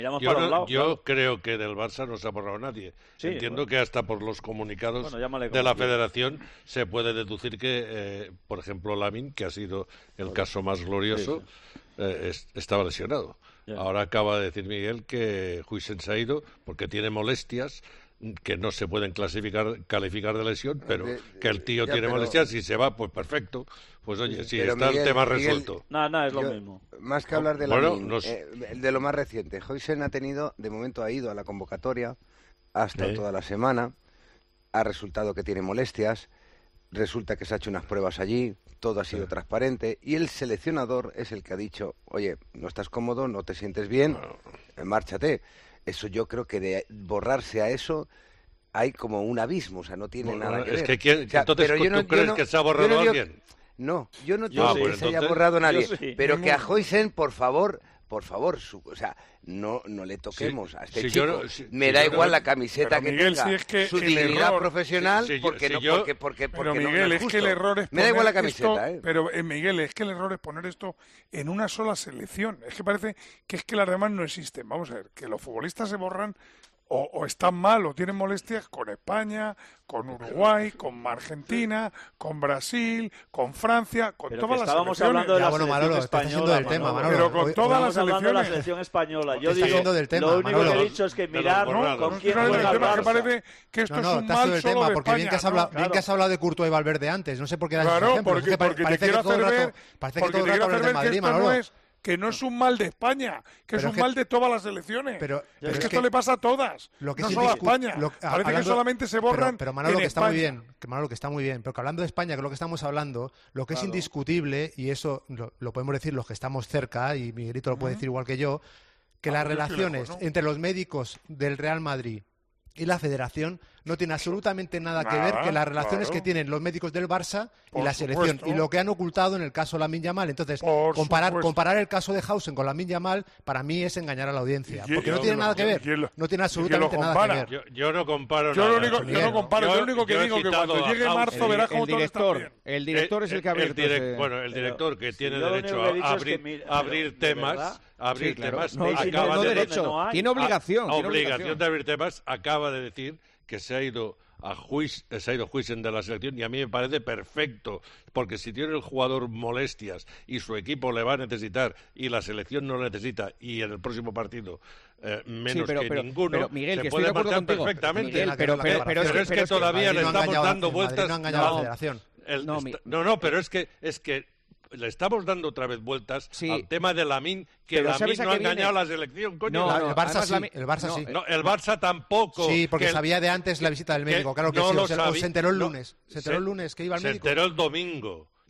Yo creo que del Barça no se ha borrado nadie. Sí, entiendo que hasta por los comunicados de la Federación se puede deducir que, por ejemplo, Lamine, que ha sido el caso más glorioso, estaba lesionado. Ya. Ahora acaba de decir Miguel que Huijsen se ha ido porque tiene molestias que no se pueden calificar de lesión, pero que el tío tiene molestias y se va, pues perfecto. Pues oye, sí, está Miguel, el tema resuelto. No, es lo mismo. Más que hablar de de lo más reciente, Huijsen de momento ha ido a la convocatoria, ha estado toda la semana, ha resultado que tiene molestias, resulta que se ha hecho unas pruebas allí, todo ha sido transparente, y el seleccionador es el que ha dicho, oye, no estás cómodo, no te sientes bien, márchate. Eso yo creo que de borrarse a eso hay como un abismo, o sea, no tiene nada que ver. Es que entonces ¿tú crees que se ha borrado a alguien? No, yo no digo que se haya borrado a nadie, pero que a Huijsen, por favor, o sea, no le toquemos a este chico. Me da igual la camiseta que Miguel, tenga, su dignidad profesional, porque Miguel, es que el error es me da igual la camiseta, Pero Miguel, es que el error es poner esto en una sola selección. Es que parece que las demás no existen. Vamos a ver, que los futbolistas se borran o están mal o tienen molestias con España, con Uruguay, con Argentina, con Brasil, con Francia, con todas las selecciones. Estábamos hablando de la selección española, pero con todas las selecciones. De la selección española. Yo digo, lo único que he dicho es que mirar con quién juega el Barça. Que parece que esto es un mal solo de porque España. Bien que has hablado de Courtois y Valverde antes. No sé por qué das ejemplos. Porque te quiero hacer ver Madrid, que no es un mal de España, que es un mal de todas las elecciones. Pero es que esto le pasa a todas, no solo a España. Parece que solamente se borran pero Manolo, que está España. muy bien, Manolo, que está muy bien, pero que hablando de España, que es lo que estamos hablando, lo que es indiscutible, y eso lo podemos decir los que estamos cerca, y Miguelito lo puede decir igual que yo, que las relaciones entre los médicos del Real Madrid y la Federación no tiene absolutamente nada que ver que las relaciones que tienen los médicos del Barça y la selección, y lo que han ocultado en el caso Lamine Yamal. Entonces, comparar el caso de Hausen con Lamine Yamal, para mí es engañar a la audiencia, porque no tiene nada que ver, no tiene absolutamente nada que ver. Yo no comparo yo no comparo, yo lo único que digo que cuando llegue marzo verás cómo todo está bien. El director es el que ha abierto el director que tiene derecho a abrir temas, tiene obligación de abrir temas, acaba de decir que se ha ido Huijsen de la selección, y a mí me parece perfecto, porque si tiene el jugador molestias y su equipo le va a necesitar y la selección no lo necesita, y en el próximo partido menos ninguno, pero, Miguel, se que puede estoy de marchar perfectamente. Miguel, pero es que todavía le estamos dando vueltas. Pero es que le estamos dando otra vez vueltas al tema de Lamine, que Lamine no ha engañado a la selección, coño. No, el Barça sí. No, el Barça tampoco. Sí, porque sabía de antes la visita del médico, claro que sí. Se enteró el lunes. Se enteró el lunes que iba al médico. Se enteró el domingo.